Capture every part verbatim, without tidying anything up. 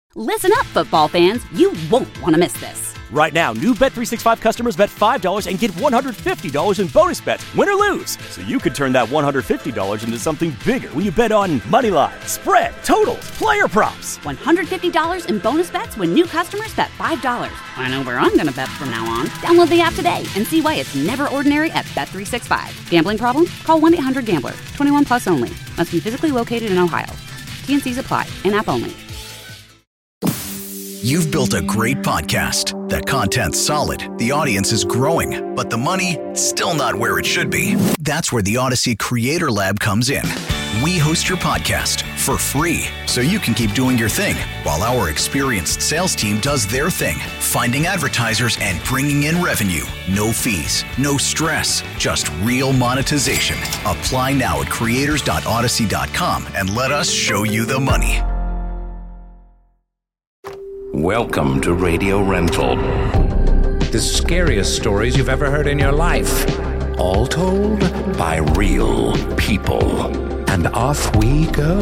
Listen up, football fans. You won't want to miss this. Right now, new Bet three sixty-five customers bet five dollars and get one hundred fifty dollars in bonus bets, win or lose. So you could turn that one hundred fifty dollars into something bigger when you bet on money line, spread, totals, player props. one hundred fifty dollars in bonus bets when new customers bet five dollars. I know where I'm going to bet from now on. Download the app today and see why it's never ordinary at Bet three sixty-five. Gambling problem? Call one eight hundred gambler. twenty-one plus only. Must be physically located in Ohio. T and C's apply. In-app only. You've built a great podcast. The content's solid, the audience is growing, but the money, still not where it should be. That's where the Odyssey Creator Lab comes in. We host your podcast for free, so you can keep doing your thing, while our experienced sales team does their thing, finding advertisers and bringing in revenue. No fees, no stress, just real monetization. Apply now at creators dot odyssey dot com and let us show you the money. Welcome to Radio Rental. The scariest stories you've ever heard in your life. All told by real people. And off we go.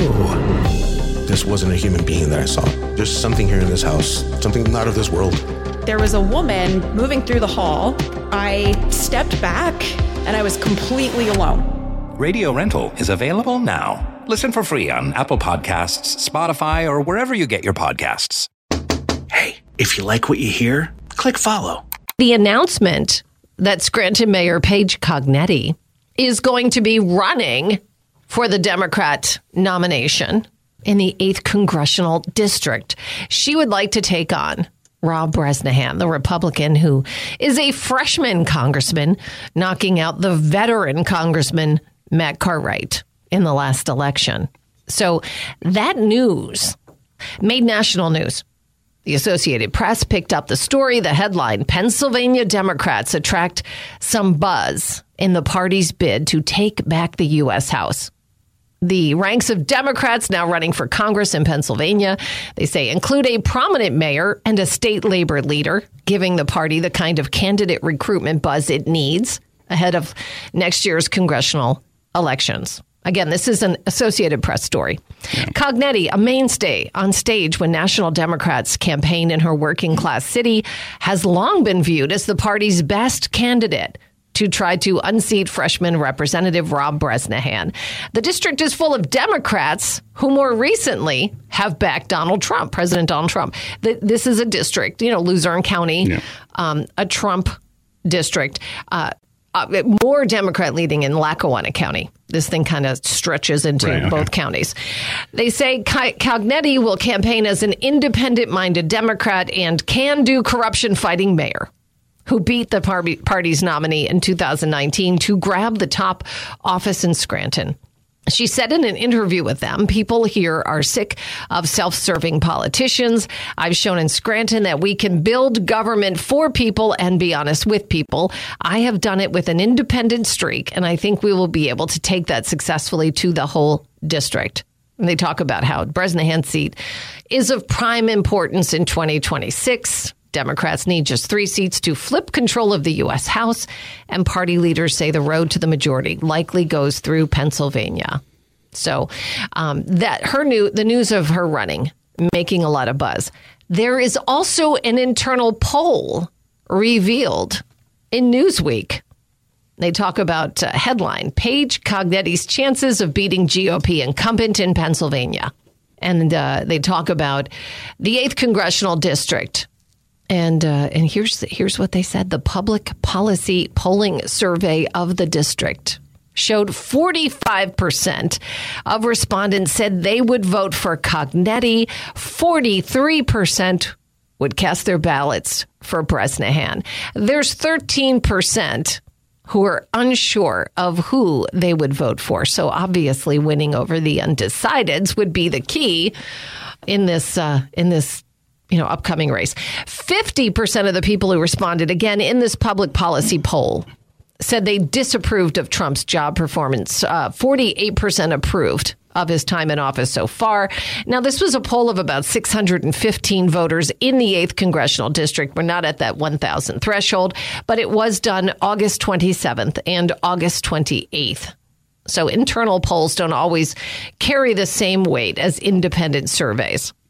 This wasn't a human being that I saw. There's something here in this house. Something not of this world. There was a woman moving through the hall. I stepped back and I was completely alone. Radio Rental is available now. Listen for free on Apple Podcasts, Spotify, or wherever you get your podcasts. Hey, if you like what you hear, click follow. The announcement that Scranton Mayor Paige Cognetti is going to be running for the Democrat nomination in the eighth Congressional District. She would like to take on Rob Bresnahan, the Republican who is a freshman congressman, knocking out the veteran Congressman Matt Cartwright in the last election. So that news made national news. The Associated Press picked up the story, the headline, Pennsylvania Democrats attract some buzz in the party's bid to take back the U S House. The ranks of Democrats now running for Congress in Pennsylvania, they say, include a prominent mayor and a state labor leader, giving the party the kind of candidate recruitment buzz it needs ahead of next year's congressional elections. Again, this is an Associated Press story. Yeah. Cognetti, a mainstay on stage when National Democrats campaign in her working class city, has long been viewed as the party's best candidate to try to unseat freshman Representative Rob Bresnahan. The district is full of Democrats who more recently have backed Donald Trump, President Donald Trump. This is a district, you know, Luzerne County, yeah. um, a Trump district. Uh, Uh, more Democrat leading in Lackawanna County. This thing kind of stretches into right, okay. both counties. They say Cognetti will campaign as an independent-minded Democrat and can-do corruption-fighting mayor who beat the party, party's nominee in two thousand nineteen to grab the top office in Scranton. She said in an interview with them, people here are sick of self-serving politicians. I've shown in Scranton that we can build government for people and be honest with people. I have done it with an independent streak, and I think we will be able to take that successfully to the whole district. And they talk about how Bresnahan's seat is of prime importance in twenty twenty-six. Democrats need just three seats to flip control of the U S House, and party leaders say the road to the majority likely goes through Pennsylvania. So um, that her new the news of her running, making a lot of buzz. There is also an internal poll revealed in Newsweek. They talk about uh, headline, Paige Cognetti's chances of beating G O P incumbent in Pennsylvania. And uh, they talk about the eighth Congressional District. And uh, and here's here's what they said. The public policy polling survey of the district showed forty-five percent of respondents said they would vote for Cognetti. forty-three percent would cast their ballots for Bresnahan. There's thirteen percent who are unsure of who they would vote for. So obviously winning over the undecideds would be the key in this uh, in this you know, upcoming race. fifty percent of the people who responded, again, in this public policy poll, said they disapproved of Trump's job performance. Uh, forty-eight percent approved of his time in office so far. Now, this was a poll of about six hundred fifteen voters in the eighth Congressional District. We're not at that one thousand threshold, but it was done August twenty-seventh and August twenty-eighth. So internal polls don't always carry the same weight as independent surveys.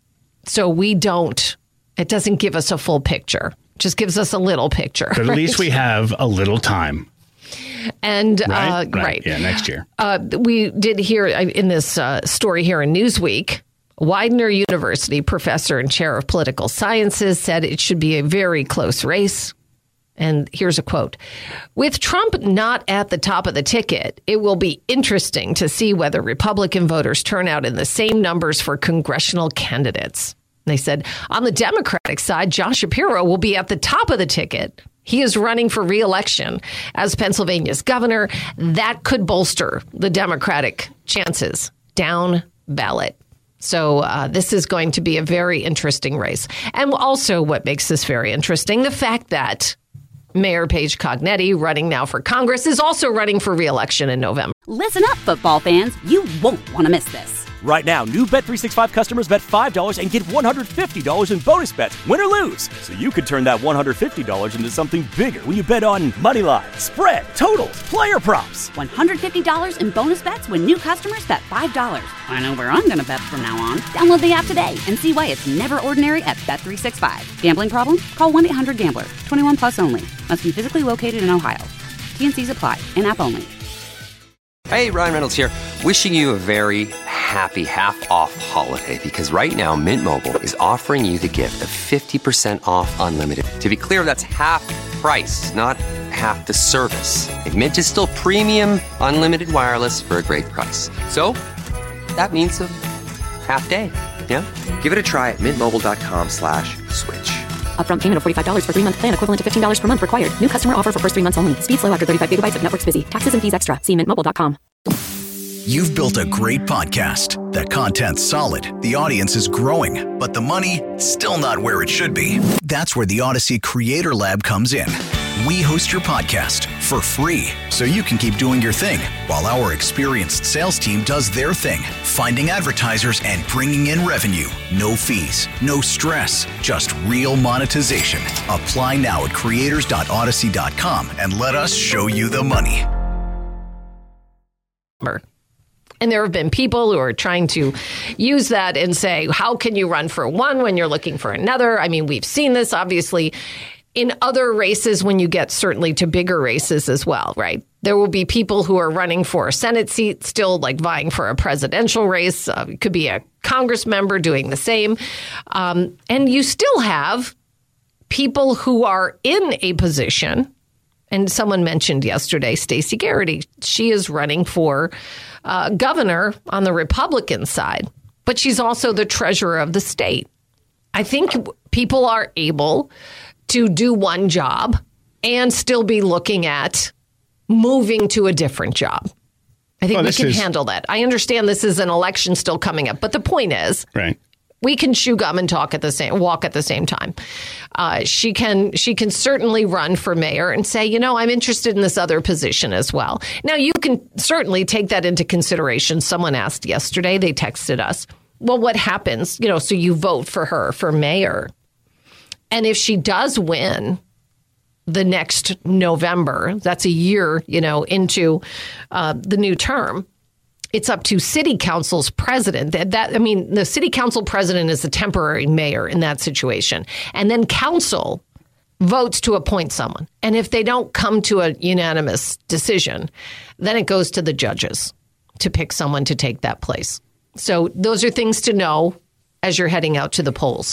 So we don't, it doesn't give us a full picture. It just gives us a little picture. But at right? least we have a little time. And right? Uh, right. right. Yeah, next year. Uh, we did hear in this uh, story here in Newsweek, Widener University professor and chair of political sciences said it should be a very close race. And here's a quote. With Trump not at the top of the ticket, it will be interesting to see whether Republican voters turn out in the same numbers for congressional candidates. They said on the Democratic side, Josh Shapiro will be at the top of the ticket. He is running for re-election as Pennsylvania's governor. That could bolster the Democratic chances down ballot. So uh, this is going to be a very interesting race. And also what makes this very interesting, the fact that Mayor Paige Cognetti, running now for Congress, is also running for re-election in November. Listen up, football fans. You won't want to miss this. Right now, new Bet three sixty-five customers bet five dollars and get one hundred fifty dollars in bonus bets, win or lose. So you could turn that one hundred fifty dollars into something bigger when you bet on money line, spread, totals, player props. one hundred fifty dollars in bonus bets when new customers bet five dollars. I know where I'm going to bet from now on. Download the app today and see why it's never ordinary at Bet three sixty-five. Gambling problem? Call one eight hundred gambler. twenty-one plus only. Must be physically located in Ohio. T N Cs apply. In-app only. Hey, Ryan Reynolds here. Wishing you a very happy half-off holiday because right now Mint Mobile is offering you the gift of fifty percent off unlimited. To be clear, that's half price, not half the service. Like Mint is still premium unlimited wireless for a great price. So that means a half day. Yeah? Give it a try at mintmobile.com slash switch. Upfront payment of forty-five dollars for three-month plan equivalent to fifteen dollars per month required. New customer offer for first three months only. Speed slow after thirty-five gigabytes if network's busy. Taxes and fees extra. See mint mobile dot com. You've built a great podcast. That content's solid. The audience is growing. But the money, still not where it should be. That's where the Odyssey Creator Lab comes in. We host your podcast for free so you can keep doing your thing while our experienced sales team does their thing, finding advertisers and bringing in revenue. No fees, no stress, just real monetization. Apply now at creators dot odyssey dot com and let us show you the money. And there have been people who are trying to use that and say, how can you run for one when you're looking for another? I mean, we've seen this obviously in other races when you get certainly to bigger races as well, right? There will be people who are running for a Senate seat, still like vying for a presidential race. Uh, it could be a Congress member doing the same. Um, and you still have people who are in a position. And someone mentioned yesterday, Stacey Garrity. She is running for uh, governor on the Republican side, but she's also the treasurer of the state. I think people are able to do one job and still be looking at moving to a different job. I think well, we can is... handle that. I understand this is an election still coming up, but the point is, right. We can chew gum and talk at the same, walk at the same time. Uh, she can, she can certainly run for mayor and say, you know, I'm interested in this other position as well. Now, you can certainly take that into consideration. Someone asked yesterday, they texted us, well, what happens? You know, so you vote for her for mayor. And if she does win the next November, that's a year, you know, into uh, the new term. It's up to city council's president. That, that I mean, the city council president is the temporary mayor in that situation. And then council votes to appoint someone. And if they don't come to a unanimous decision, then it goes to the judges to pick someone to take that place. So those are things to know as you're heading out to the polls,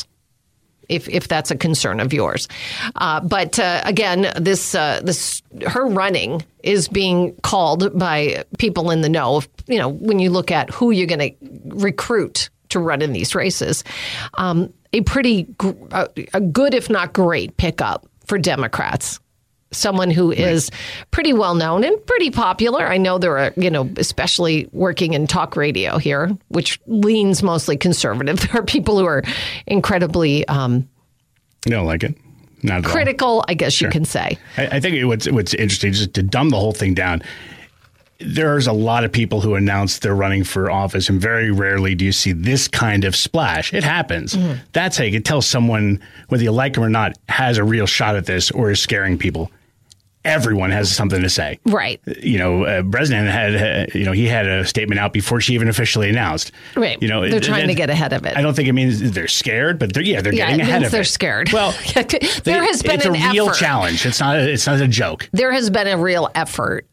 if if that's a concern of yours. Uh, but uh, again, this uh, this her running is being called by people in the know. You know, when you look at who you're going to recruit to run in these races, um, a pretty gr- a, a good, if not great, pickup for Democrats. Someone who is pretty well known and pretty popular. I know there are, you know, especially working in talk radio here, which leans mostly conservative. There are people who are incredibly um, you don't like it. Not at critical, all. I guess sure. You can say. I, I think what's what's interesting, just to dumb the whole thing down. There's a lot of people who announce they're running for office, and very rarely do you see this kind of splash. It happens. Mm-hmm. That's how you can tell someone, whether you like them or not, has a real shot at this or is scaring people. everyone has something to say. Right. You know, uh, Bresnan had, uh, you know, he had a statement out before she even officially announced. Right. You know, they're trying it, to get ahead of it. I don't think it means they're scared, but they're, yeah, they're yeah, getting it ahead means of they're it. scared. Well, there has been it's an a real effort. challenge. It's not, it's not a joke. There has been a real effort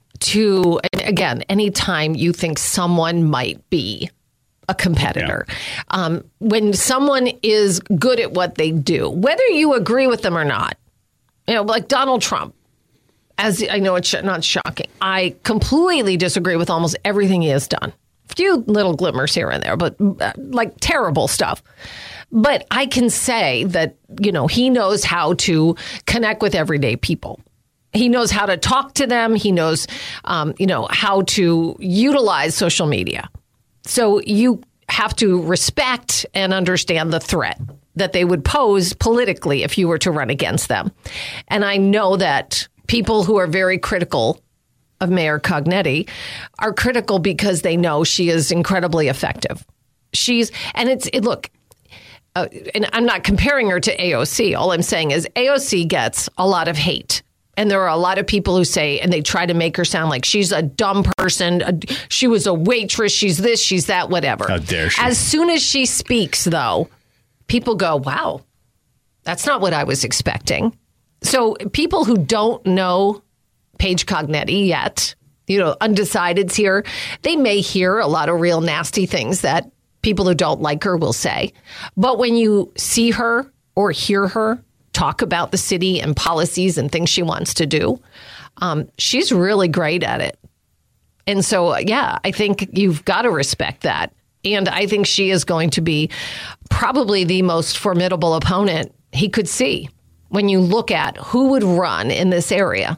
to, again, anytime you think someone might be a competitor, yeah. um, when someone is good at what they do, whether you agree with them or not, you know, like Donald Trump, as I know it's not shocking, I completely disagree with almost everything he has done. A few little glimmers here and there, but uh, like terrible stuff. But I can say that, you know, he knows how to connect with everyday people. He knows how to talk to them. He knows, um, you know, how to utilize social media. So you have to respect and understand the threat that they would pose politically if you were to run against them. And I know that people who are very critical of Mayor Cognetti are critical because they know she is incredibly effective. She's, and it's, it, look, uh, and I'm not comparing her to A O C. All I'm saying is A O C gets a lot of hate. And there are a lot of people who say, and they try to make her sound like she's a dumb person. A, she was a waitress. She's this, she's that, whatever. How dare she? As soon as she speaks, though, people go, wow, that's not what I was expecting. So people who don't know Paige Cognetti yet, you know, undecideds here, they may hear a lot of real nasty things that people who don't like her will say. But when you see her or hear her talk about the city and policies and things she wants to do, um, she's really great at it. And so, yeah, I think you've got to respect that. And I think she is going to be probably the most formidable opponent he could see when you look at who would run in this area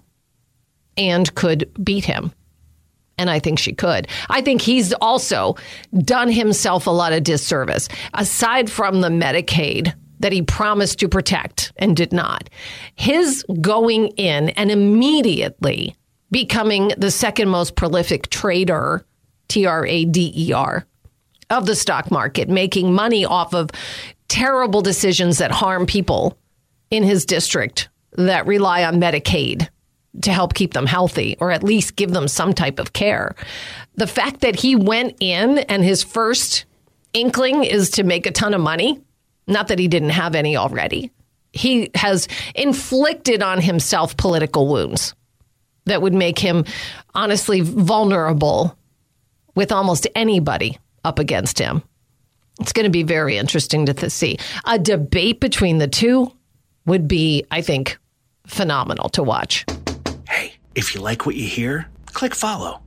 and could beat him. And I think she could. I think he's also done himself a lot of disservice. Aside from the Medicaid that he promised to protect and did not, his going in and immediately becoming the second most prolific trader, T R A D E R, of the stock market, making money off of terrible decisions that harm people in his district that rely on Medicaid to help keep them healthy or at least give them some type of care. The fact that he went in and his first inkling is to make a ton of money, not that he didn't have any already, he has inflicted on himself political wounds that would make him honestly vulnerable with almost anybody up against him. It's going to be very interesting to th- see. A debate between the two would be, I think, phenomenal to watch. Hey, if you like what you hear, click follow.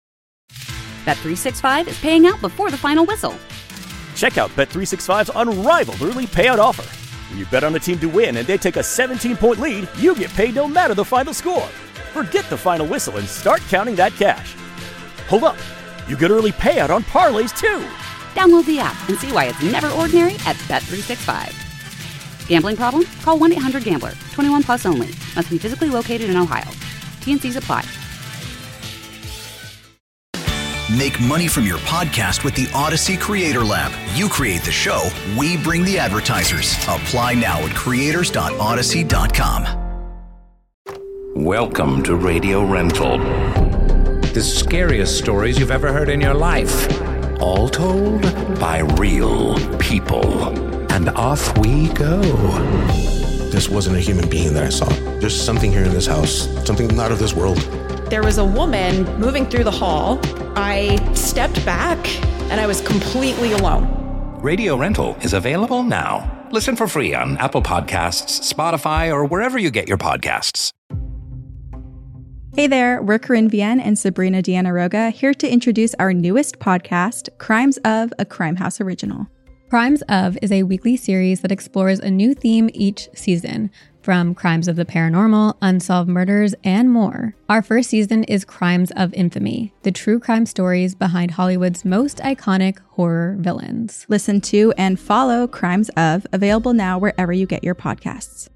Bet three sixty-five is paying out before the final whistle. Check out Bet three sixty-five's unrivaled early payout offer. When you bet on a team to win and they take a seventeen-point lead, you get paid no matter the final score. Forget the final whistle and start counting that cash. Hold up. You get early payout on parlays, too. Download the app and see why it's never ordinary at Bet three sixty-five. Gambling problem? Call one eight hundred gambler. twenty-one plus only. Must be physically located in Ohio. T N Cs apply. Make money from your podcast with the Odyssey Creator Lab. You create the show, we bring the advertisers. Apply now at creators dot odyssey dot com. Welcome to Radio Rental. The scariest stories you've ever heard in your life. All told by real people. And off we go. This wasn't a human being that I saw. There's something here in this house, something not of this world. There was a woman moving through the hall. I stepped back and I was completely alone. Radio Rental is available now. Listen for free on Apple Podcasts, Spotify, or wherever you get your podcasts. Hey there, we're Corinne Vienne and Sabrina Deanna Roga, here to introduce our newest podcast, Crimes of, a Crime House original. Crimes of is a weekly series that explores a new theme each season, from crimes of the paranormal, unsolved murders, and more. Our first season is Crimes of Infamy, the true crime stories behind Hollywood's most iconic horror villains. Listen to and follow Crimes of, available now wherever you get your podcasts.